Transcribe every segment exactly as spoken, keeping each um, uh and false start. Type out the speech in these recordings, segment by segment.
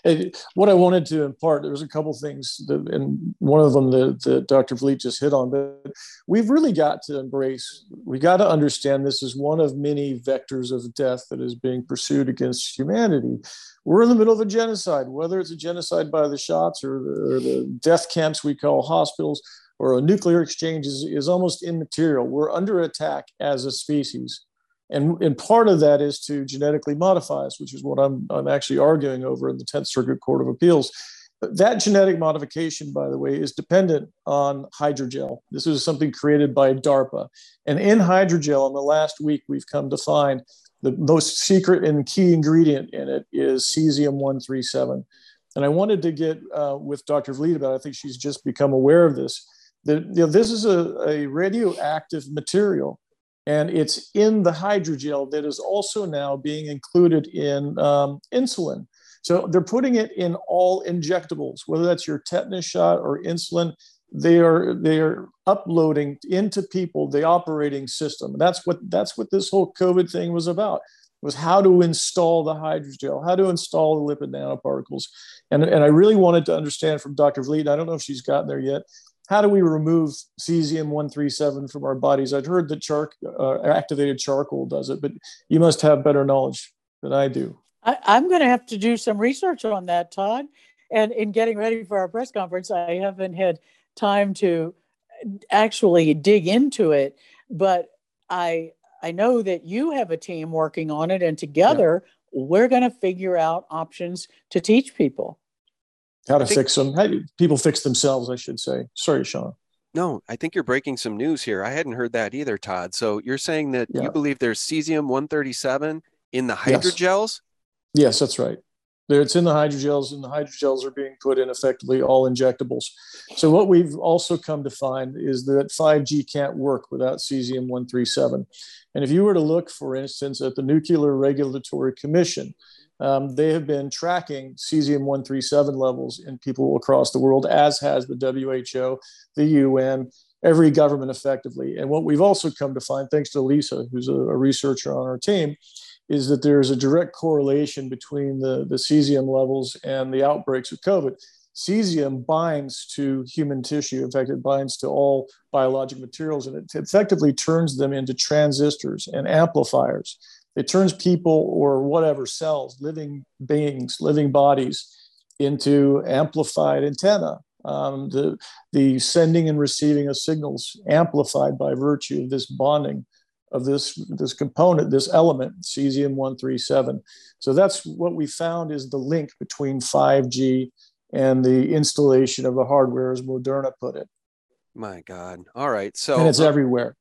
And what I wanted to impart, there was a couple things, that, and one of them that, that Doctor Vliet just hit on, but we've really got to embrace, we got to understand this is one of many vectors of death that is being pursued against humanity. We're in the middle of a genocide, whether it's a genocide by the shots or the, or the death camps we call hospitals, or a nuclear exchange is, is almost immaterial. We're under attack as a species. And, and part of that is to genetically modify us, which is what I'm, I'm actually arguing over in the tenth Circuit Court of Appeals. But that genetic modification, by the way, is dependent on hydrogel. This is something created by DARPA. And in hydrogel, in the last week, we've come to find the most secret and key ingredient in it is cesium one thirty-seven. And I wanted to get uh, with Doctor Vliet about it. I think she's just become aware of this, that you know, this is a, a radioactive material. And it's in the hydrogel that is also now being included in um, insulin. So they're putting it in all injectables, whether that's your tetanus shot or insulin. They are they are uploading into people the operating system. And that's what that's what this whole COVID thing was about. Was how to install the hydrogel, how to install the lipid nanoparticles. And, and I really wanted to understand from Doctor Vliet, I don't know if she's gotten there yet, how do we remove cesium one thirty-seven from our bodies? I'd heard that char- uh, activated charcoal does it, but you must have better knowledge than I do. I, I'm going to have to do some research on that, Todd. And in getting ready for our press conference, I haven't had time to actually dig into it, but I I know that you have a team working on it, and together yeah. we're going to figure out options to teach people. How to think, fix them. How do people fix themselves, I should say. Sorry, Sean. No, I think you're breaking some news here. I hadn't heard that either, Todd. So you're saying that yeah. you believe there's cesium one thirty-seven in the hydrogels? Yes, yes that's right. There, it's in the hydrogels, and the hydrogels are being put in effectively all injectables. So what we've also come to find is that five G can't work without cesium one thirty-seven. And if you were to look, for instance, at the Nuclear Regulatory Commission, um, they have been tracking cesium one thirty-seven levels in people across the world, as has the W H O, the U N, every government effectively. And what we've also come to find, thanks to Lisa, who's a, a researcher on our team, is that there's a direct correlation between the, the cesium levels and the outbreaks of COVID. Cesium binds to human tissue. In fact, it binds to all biologic materials, and it effectively turns them into transistors and amplifiers. It turns people or whatever cells, living beings, living bodies, into amplified antenna. Um, the, the sending and receiving of signals amplified by virtue of this bonding of this, this component, this element, cesium one thirty-seven. So that's what we found is the link between five G and the installation of the hardware, as Moderna put it. My God. All right. So and it's uh, everywhere.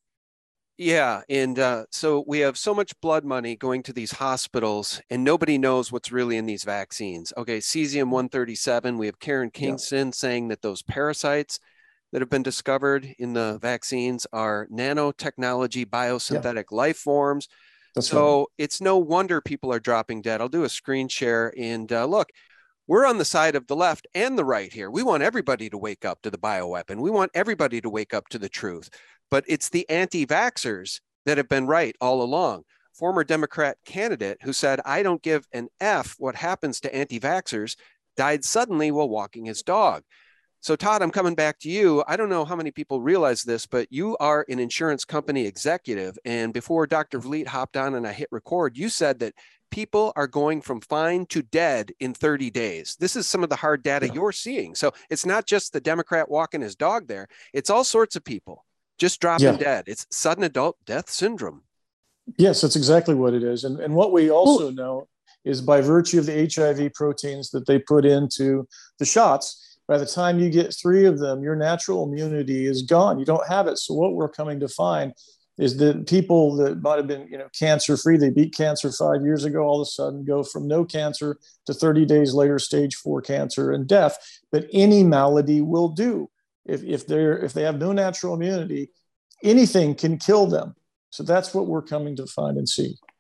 Yeah. And uh, so we have so much blood money going to these hospitals, and nobody knows what's really in these vaccines. Okay. Cesium one thirty-seven. We have Karen Kingston yeah. saying that those parasites that have been discovered in the vaccines are nanotechnology, biosynthetic yeah. life forms. That's so right. It's no wonder people are dropping dead. I'll do a screen share, and uh, look, we're on the side of the left and the right here. We want everybody to wake up to the bioweapon. We want everybody to wake up to the truth. But it's the anti-vaxxers that have been right all along. Former Democrat candidate who said, I don't give an F what happens to anti-vaxxers, died suddenly while walking his dog. So Todd, I'm coming back to you. I don't know how many people realize this, but you are an insurance company executive. And before Doctor Vliet hopped on and I hit record, you said that people are going from fine to dead in thirty days. This is some of the hard data yeah. you're seeing. So it's not just the Democrat walking his dog there. It's all sorts of people just dropping yeah. dead. It's sudden adult death syndrome. Yes, that's exactly what it is. And, and what we also Ooh. know is by virtue of the H I V proteins that they put into the shots, by the time you get three of them, your natural immunity is gone. You don't have it. So what we're coming to find is that people that might have been, you know, cancer-free, they beat cancer five years ago, all of a sudden go from no cancer to thirty days later, stage four cancer and death. But any malady will do. If, if they're if they have no natural immunity, anything can kill them. So that's what we're coming to find and see.